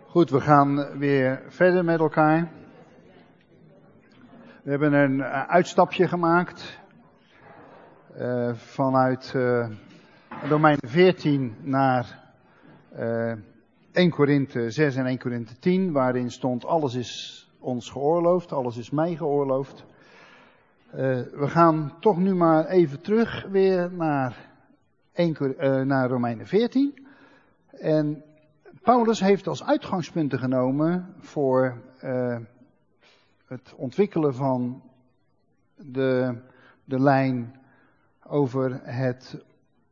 Goed, we gaan weer verder met elkaar. We hebben een uitstapje gemaakt vanuit Romeinen 14 naar 1 Korinthe 6 en 1 Korinthe 10, waarin stond alles is ons geoorloofd, alles is mij geoorloofd. We gaan toch nu maar even terug weer naar Romeinen 14. En Paulus heeft als uitgangspunten genomen voor het ontwikkelen van de lijn over het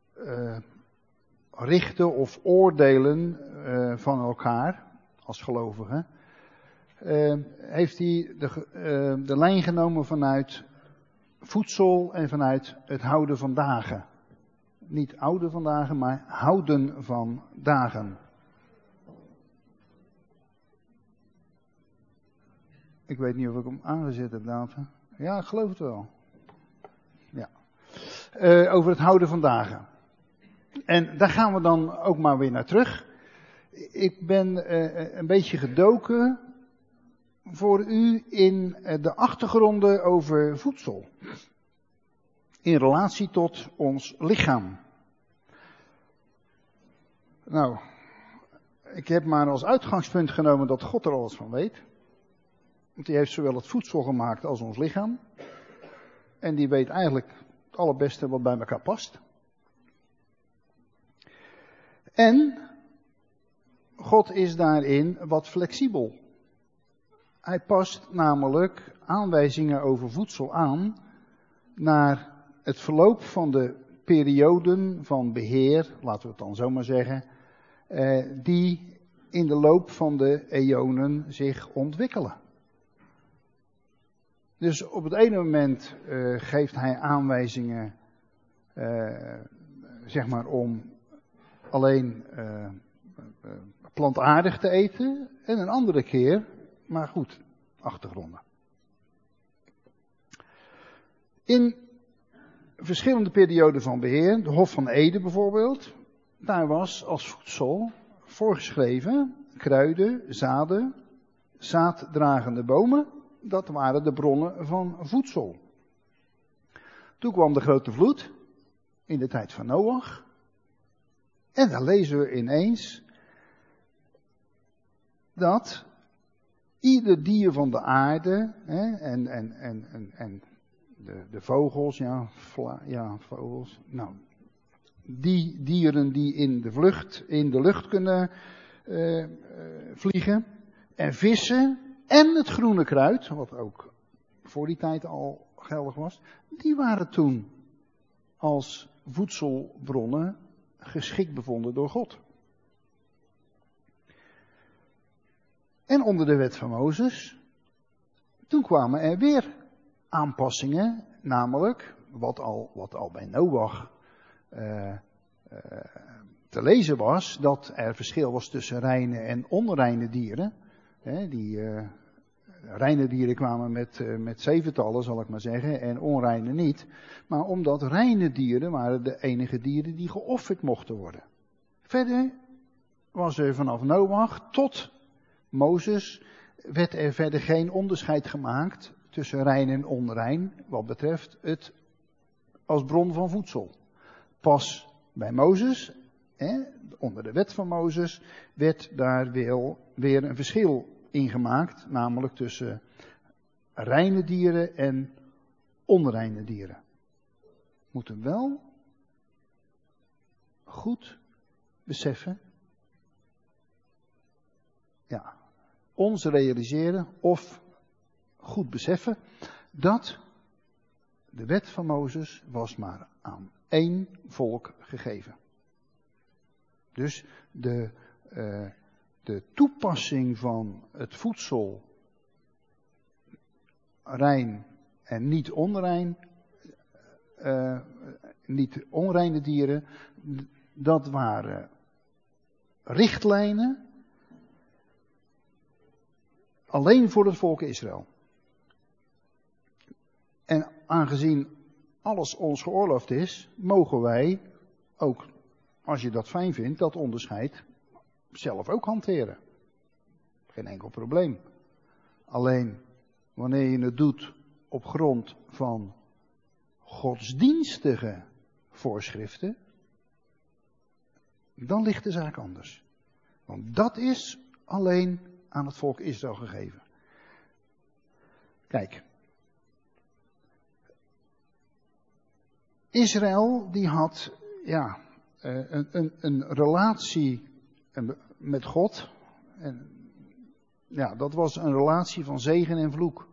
richten of oordelen van elkaar als gelovigen. Heeft hij de lijn genomen vanuit voedsel en vanuit het houden van dagen. Niet oude van dagen, maar houden van dagen. Ik weet niet of ik hem aangezet heb, David. Ja, ik geloof het wel. Ja. Over het houden van dagen. En daar gaan we dan ook maar weer naar terug. Ik ben een beetje gedoken voor u in de achtergronden over voedsel. In relatie tot ons lichaam. Nou, ik heb maar als uitgangspunt genomen dat God er alles van weet. Want die heeft zowel het voedsel gemaakt als ons lichaam. En die weet eigenlijk het allerbeste wat bij elkaar past. En God is daarin wat flexibel. Hij past namelijk aanwijzingen over voedsel aan naar het verloop van de perioden van beheer, laten we het dan zo maar zeggen, die in de loop van de eonen zich ontwikkelen. Dus op het ene moment geeft hij aanwijzingen, zeg maar, om alleen plantaardig te eten. En een andere keer, maar goed, achtergronden. In verschillende perioden van beheer, de Hof van Eden bijvoorbeeld, daar was als voedsel voorgeschreven kruiden, zaden, zaaddragende bomen. Dat waren de bronnen van voedsel. Toen kwam de grote vloed in de tijd van Noach. En dan lezen we ineens dat ieder dier van de aarde en de vogels, vogels. Nou, die dieren die in de lucht kunnen vliegen en vissen. En het groene kruid, wat ook voor die tijd al geldig was, die waren toen als voedselbronnen geschikt bevonden door God. En onder de wet van Mozes, toen kwamen er weer aanpassingen, namelijk wat al bij Noach te lezen was, dat er verschil was tussen reine en onreine dieren. Die reine dieren kwamen met zeventallen, zal ik maar zeggen, en onreine niet. Maar omdat reine dieren waren de enige dieren die geofferd mochten worden. Verder was er vanaf Noach tot Mozes, werd er verder geen onderscheid gemaakt tussen rein en onrein, wat betreft het als bron van voedsel. Pas bij Mozes, onder de wet van Mozes, werd daar weer een verschil ingemaakt, namelijk tussen reine dieren en onreine dieren. Moeten wel goed beseffen, ons realiseren of goed beseffen dat de wet van Mozes was maar aan één volk gegeven. Dus de toepassing van het voedsel, rein en niet onrein, niet onreine dieren, dat waren richtlijnen alleen voor het volk Israël. En aangezien alles ons geoorloofd is, mogen wij ook, als je dat fijn vindt, dat onderscheid zelf ook hanteren. Geen enkel probleem. Alleen, wanneer je het doet op grond van godsdienstige voorschriften, dan ligt de zaak anders. Want dat is alleen aan het volk Israël gegeven. Kijk. Israël die had een relatie met God. En, ja, dat was een relatie van zegen en vloek.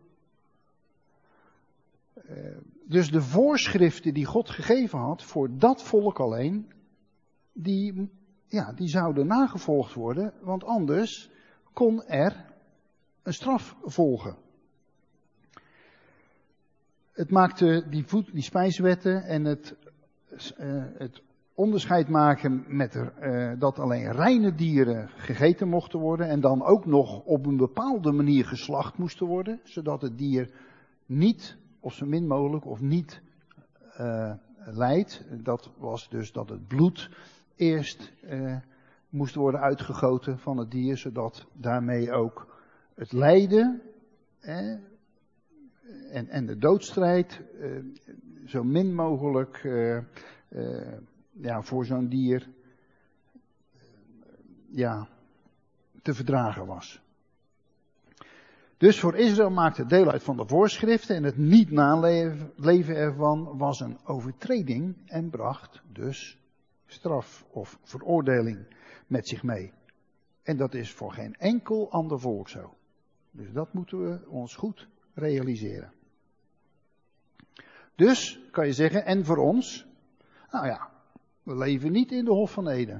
Dus de voorschriften die God gegeven had voor dat volk alleen, die zouden nagevolgd worden, want anders kon er een straf volgen. Het maakte die spijswetten en het onderscheid maken met dat alleen reine dieren gegeten mochten worden en dan ook nog op een bepaalde manier geslacht moesten worden, zodat het dier niet, of zo min mogelijk, of niet lijdt. Dat was dus dat het bloed eerst moest worden uitgegoten van het dier, zodat daarmee ook het lijden en de doodstrijd zo min mogelijk voor zo'n dier te verdragen was. Dus voor Israël maakte het deel uit van de voorschriften en het niet naleven ervan was een overtreding en bracht dus straf of veroordeling met zich mee. En dat is voor geen enkel ander volk zo. Dus dat moeten we ons goed realiseren. Dus kan je zeggen, en voor ons, nou ja, we leven niet in de Hof van Eden.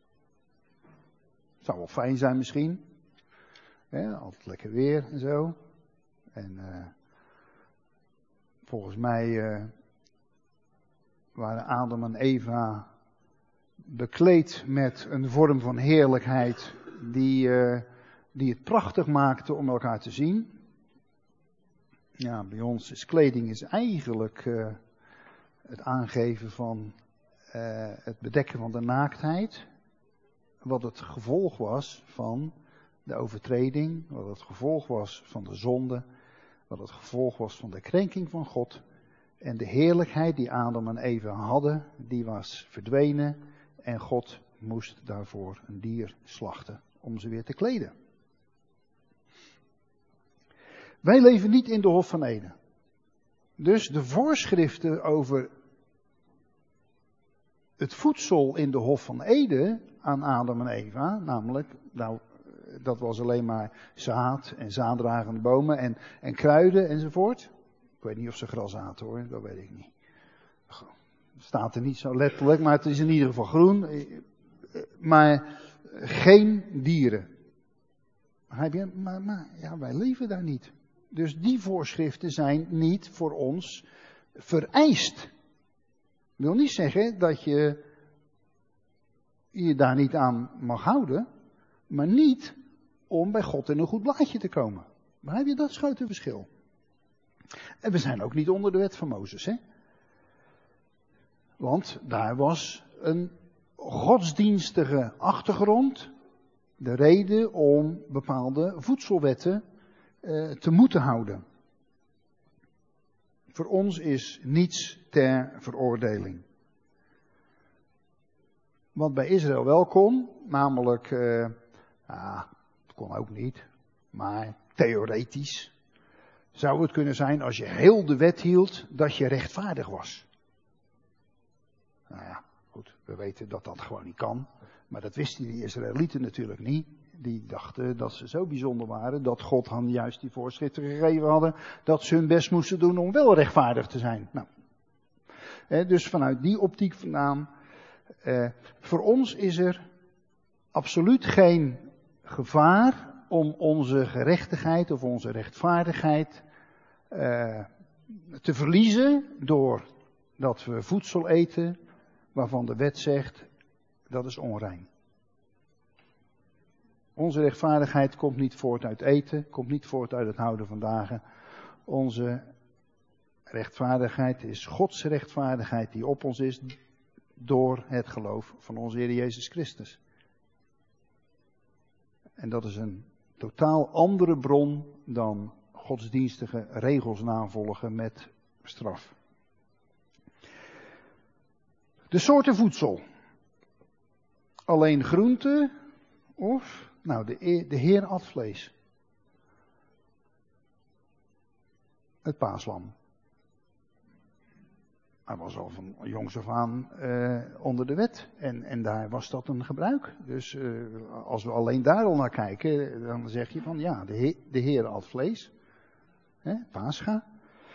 Zou wel fijn zijn misschien. Altijd lekker weer en zo. En volgens mij waren Adam en Eva bekleed met een vorm van heerlijkheid die het prachtig maakte om elkaar te zien. Ja, bij ons is kleding eigenlijk het aangeven van het bedekken van de naaktheid. Wat het gevolg was van de overtreding, wat het gevolg was van de zonde, wat het gevolg was van de krenking van God. En de heerlijkheid die Adam en Eva hadden, die was verdwenen en God moest daarvoor een dier slachten om ze weer te kleden. Wij leven niet in de Hof van Eden. Dus de voorschriften over het voedsel in de Hof van Eden aan Adam en Eva, namelijk, dat was alleen maar zaad en zaaddragende bomen en kruiden enzovoort. Ik weet niet of ze gras aten hoor, dat weet ik niet. Het staat er niet zo letterlijk, maar het is in ieder geval groen. Maar geen dieren. Begrijp je? Maar ja, wij leven daar niet. Dus die voorschriften zijn niet voor ons vereist. Wil niet zeggen dat je je daar niet aan mag houden, maar niet om bij God in een goed blaadje te komen. Begrijp je? Dat is het verschil. En we zijn ook niet onder de wet van Mozes, hè? Want daar was een godsdienstige achtergrond, de reden om bepaalde voedselwetten te moeten houden. Voor ons is niets ter veroordeling. Wat bij Israël wel kon, namelijk, het kon ook niet, maar theoretisch zou het kunnen zijn als je heel de wet hield dat je rechtvaardig was. Nou ja, goed, we weten dat dat gewoon niet kan, maar dat wisten die Israëlieten natuurlijk niet. Die dachten dat ze zo bijzonder waren, dat God hen juist die voorschriften gegeven hadden, dat ze hun best moesten doen om wel rechtvaardig te zijn. Nou, dus vanuit die optiek vandaan, voor ons is er absoluut geen gevaar om onze gerechtigheid of onze rechtvaardigheid te verliezen doordat we voedsel eten waarvan de wet zegt dat is onrein. Onze rechtvaardigheid komt niet voort uit eten, komt niet voort uit het houden van dagen. Onze rechtvaardigheid is Gods rechtvaardigheid die op ons is door het geloof van onze Heer Jezus Christus. En dat is een totaal andere bron dan godsdienstige regels navolgen met straf. De soorten voedsel. Alleen groente of, nou, de Heer at vlees. Het paaslam. Hij was al van jongs af aan onder de wet. En daar was dat een gebruik. Dus als we alleen daar al naar kijken, dan zeg je van ja, de Heer at vlees. Pascha.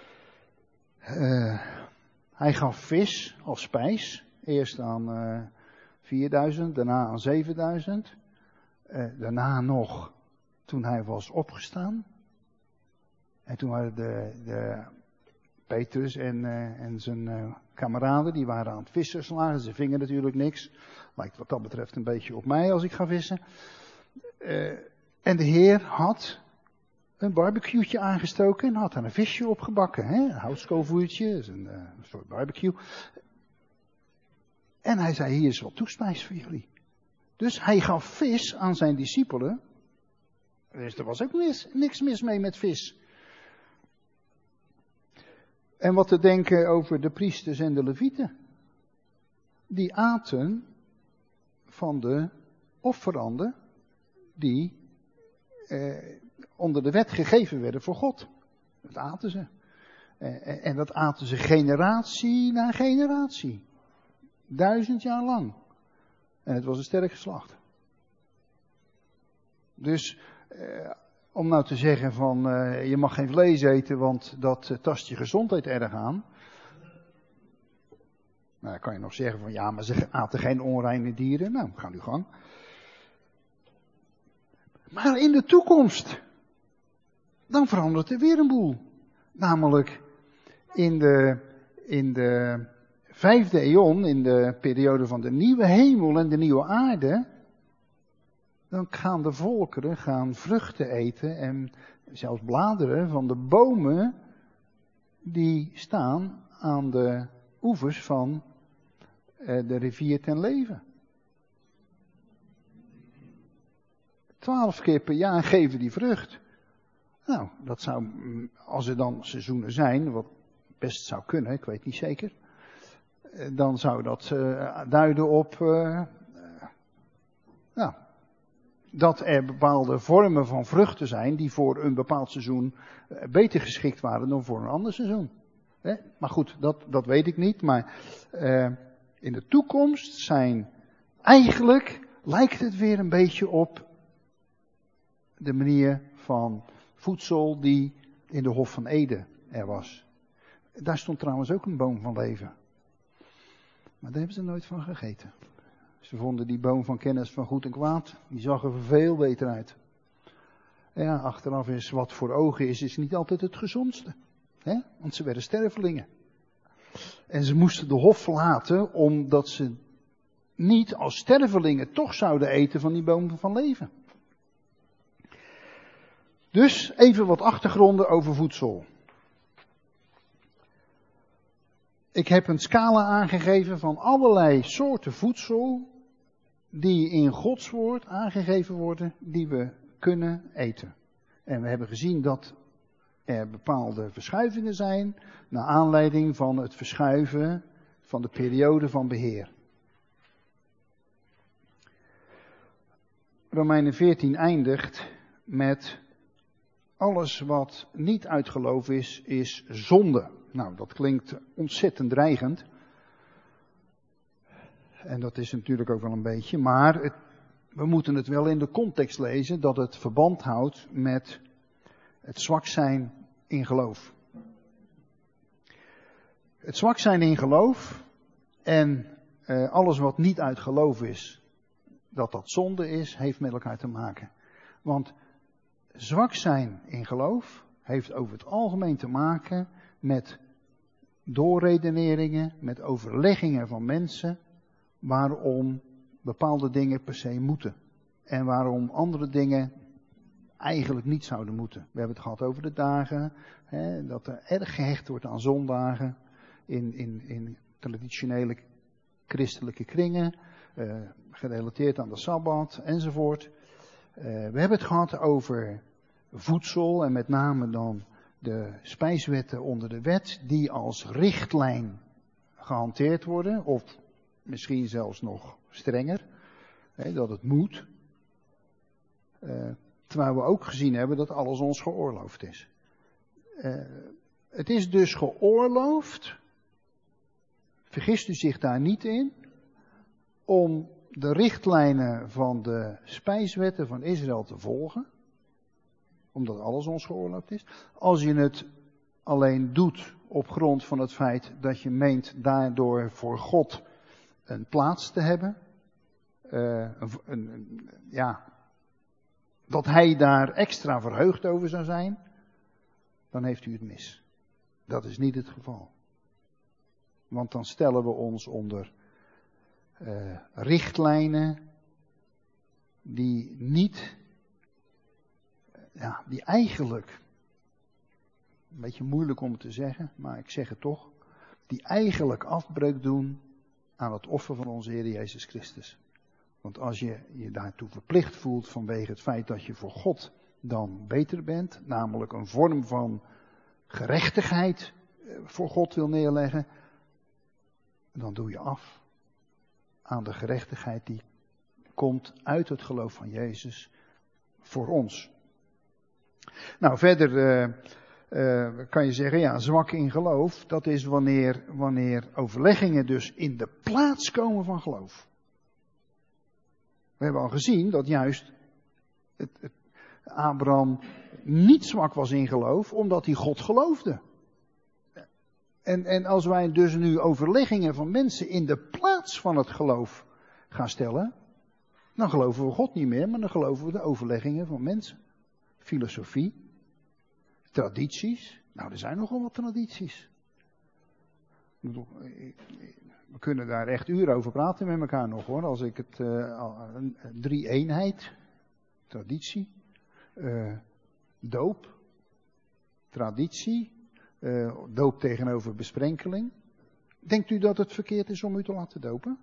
Hij gaf vis als spijs. Eerst aan 4000, daarna aan 7000. Daarna nog toen hij was opgestaan. En toen waren de Petrus en zijn kameraden, die waren aan het vissen slagen. Ze vingen natuurlijk niks. Lijkt wat dat betreft een beetje op mij als ik ga vissen. En de Heer had een barbecue'tje aangestoken en had er een visje op gebakken. Een houtskoolvuurtje, een soort barbecue. En hij zei, hier is wat toespijs voor jullie. Dus hij gaf vis aan zijn discipelen. Dus er was ook niks mis mee met vis. En wat te denken over de priesters en de levieten. Die aten van de offeranden die onder de wet gegeven werden voor God. Dat aten ze. En dat aten ze generatie na generatie. 1000 jaar lang. En het was een sterk geslacht. Dus om nou te zeggen van je mag geen vlees eten, want dat tast je gezondheid erg aan. Nou, dan kan je nog zeggen van ja, maar ze aten geen onreine dieren. Nou, ga nu gang. Maar in de toekomst, dan verandert er weer een boel. Namelijk in de 5e eeuw, in de periode van de nieuwe hemel en de nieuwe aarde, dan gaan de volkeren vruchten eten en zelfs bladeren van de bomen die staan aan de oevers van de rivier ten leven. 12 keer per jaar geven die vrucht. Nou, dat zou, als er dan seizoenen zijn, wat best zou kunnen, ik weet niet zeker, dan zou dat duiden op dat er bepaalde vormen van vruchten zijn die voor een bepaald seizoen beter geschikt waren dan voor een ander seizoen. Maar goed, dat weet ik niet. Maar in de toekomst lijkt het weer een beetje op de manier van voedsel die in de Hof van Eden er was. Daar stond trouwens ook een boom van leven. Maar daar hebben ze nooit van gegeten. Ze vonden die boom van kennis van goed en kwaad, die zag er veel beter uit. Ja, achteraf is wat voor ogen is niet altijd het gezondste. Want ze werden stervelingen. En ze moesten de hof verlaten, omdat ze niet als stervelingen toch zouden eten van die boom van leven. Dus even wat achtergronden over voedsel. Ik heb een scala aangegeven van allerlei soorten voedsel die in Gods woord aangegeven worden, die we kunnen eten. En we hebben gezien dat er bepaalde verschuivingen zijn, naar aanleiding van het verschuiven van de periode van beheer. Romeinen 14 eindigt met alles wat niet uit geloof is zonde. Nou, dat klinkt ontzettend dreigend. En dat is natuurlijk ook wel een beetje, maar we moeten het wel in de context lezen dat het verband houdt met het zwak zijn in geloof. Het zwak zijn in geloof en alles wat niet uit geloof is, dat zonde is, heeft met elkaar te maken. Want zwak zijn in geloof heeft over het algemeen te maken met doorredeneringen, met overleggingen van mensen, waarom bepaalde dingen per se moeten. En waarom andere dingen eigenlijk niet zouden moeten. We hebben het gehad over de dagen, dat er erg gehecht wordt aan zondagen in traditionele christelijke kringen, gerelateerd aan de Sabbat enzovoort. We hebben het gehad over voedsel en met name dan de spijswetten onder de wet die als richtlijn gehanteerd worden, of misschien zelfs nog strenger, dat het moet. Terwijl we ook gezien hebben dat alles ons geoorloofd is. Het is dus geoorloofd, vergist u zich daar niet in, om de richtlijnen van de spijswetten van Israël te volgen. Omdat alles ons geoorloofd is. Als je het alleen doet op grond van het feit dat je meent daardoor voor God een plaats te hebben. Dat hij daar extra verheugd over zou zijn. Dan heeft u het mis. Dat is niet het geval. Want dan stellen we ons onder richtlijnen die niet, die eigenlijk, een beetje moeilijk om het te zeggen, maar ik zeg het toch, die eigenlijk afbreuk doen aan het offer van onze Heer Jezus Christus. Want als je je daartoe verplicht voelt vanwege het feit dat je voor God dan beter bent, namelijk een vorm van gerechtigheid voor God wil neerleggen, dan doe je af aan de gerechtigheid die komt uit het geloof van Jezus voor ons. Nou, verder kan je zeggen, zwak in geloof, dat is wanneer overleggingen dus in de plaats komen van geloof. We hebben al gezien dat juist Abraham niet zwak was in geloof, omdat hij God geloofde. En als wij dus nu overleggingen van mensen in de plaats van het geloof gaan stellen, dan geloven we God niet meer, maar dan geloven we de overleggingen van mensen. Filosofie, tradities. Nou, er zijn nogal wat tradities. We kunnen daar echt uren over praten met elkaar nog hoor. Als ik het, drie-eenheid, traditie, doop, traditie, doop tegenover besprenkeling. Denkt u dat het verkeerd is om u te laten dopen?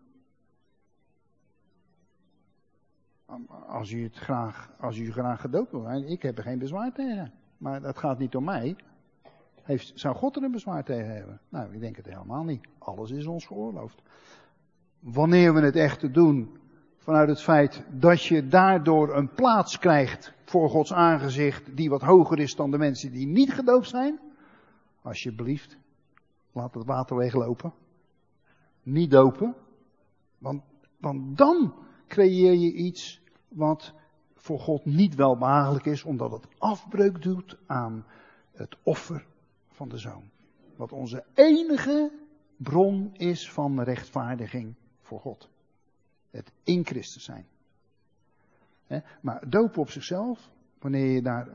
Als u graag gedoopt wil zijn, ik heb er geen bezwaar tegen. Maar dat gaat niet om mij. Zou God er een bezwaar tegen hebben? Nou, ik denk het helemaal niet. Alles is ons geoorloofd. Wanneer we het echt doen vanuit het feit dat je daardoor een plaats krijgt voor Gods aangezicht die wat hoger is dan de mensen die niet gedoopt zijn. Alsjeblieft, laat het water weglopen. Niet dopen. Want dan creëer je iets wat voor God niet welbehagelijk is, omdat het afbreuk doet aan het offer van de Zoon. Wat onze enige bron is van rechtvaardiging voor God. Het in Christus zijn. Maar dopen op zichzelf, wanneer je daar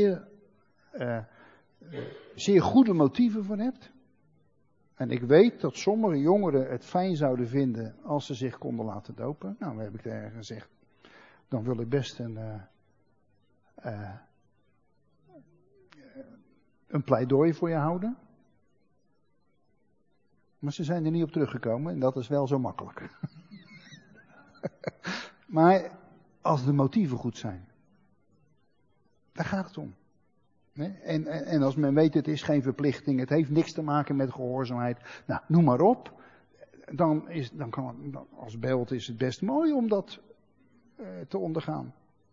zeer goede motieven voor hebt. En ik weet dat sommige jongeren het fijn zouden vinden als ze zich konden laten dopen. Nou, dan heb ik tegen gezegd, dan wil ik best een pleidooi voor je houden. Maar ze zijn er niet op teruggekomen en dat is wel zo makkelijk. Maar als de motieven goed zijn, daar gaat het om. En als men weet, het is geen verplichting, het heeft niks te maken met gehoorzaamheid. Nou, noem maar op. Dan als beeld is het best mooi om dat te ondergaan.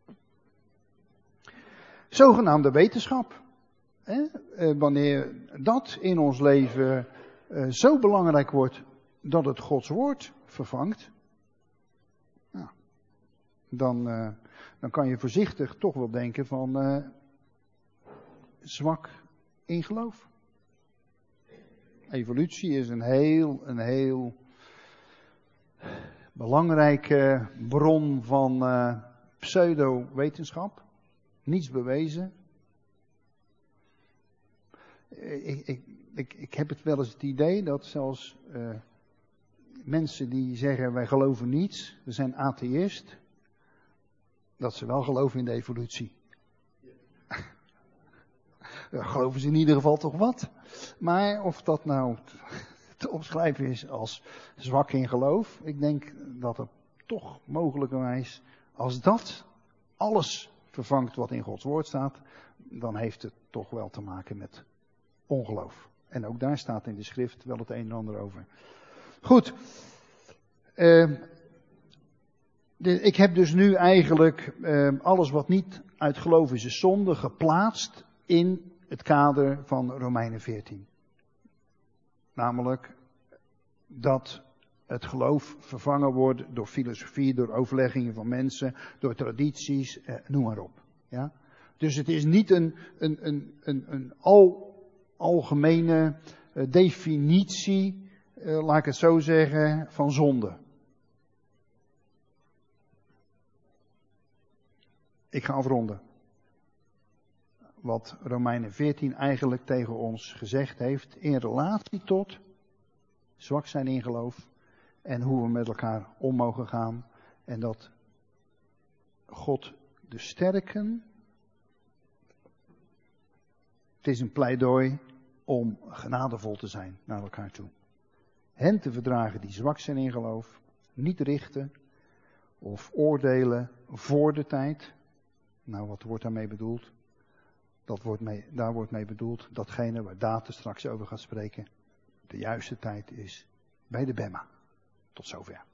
Zogenaamde wetenschap. Wanneer dat in ons leven zo belangrijk wordt dat het Gods woord vervangt. Nou, dan kan je voorzichtig toch wel denken van zwak in geloof. Evolutie is een heel belangrijke bron van pseudo-wetenschap. Niets bewezen. Ik heb het wel eens het idee dat zelfs mensen die zeggen wij geloven niets, we zijn atheïst, dat ze wel geloven in de evolutie. Dan geloven ze in ieder geval toch wat. Maar of dat nou te omschrijven is als zwak in geloof, ik denk dat het toch mogelijkerwijs, als dat alles vervangt wat in Gods woord staat, dan heeft het toch wel te maken met ongeloof. En ook daar staat in de schrift wel het een en ander over. Goed. Ik heb dus nu eigenlijk alles wat niet uit geloof is zonde geplaatst in het kader van Romeinen 14. Namelijk dat het geloof vervangen wordt door filosofie, door overleggingen van mensen, door tradities, noem maar op. Ja? Dus het is niet een algemene definitie, laat ik het zo zeggen, van zonde. Ik ga afronden. Wat Romeinen 14 eigenlijk tegen ons gezegd heeft in relatie tot zwak zijn in geloof en hoe we met elkaar om mogen gaan en dat God de sterken, het is een pleidooi om genadevol te zijn naar elkaar toe. Hen te verdragen die zwak zijn in geloof, niet richten of oordelen voor de tijd. Nou, wat wordt daarmee bedoeld? Daar wordt mee bedoeld datgene waar Date straks over gaat spreken. De juiste tijd is bij de Bema. Tot zover.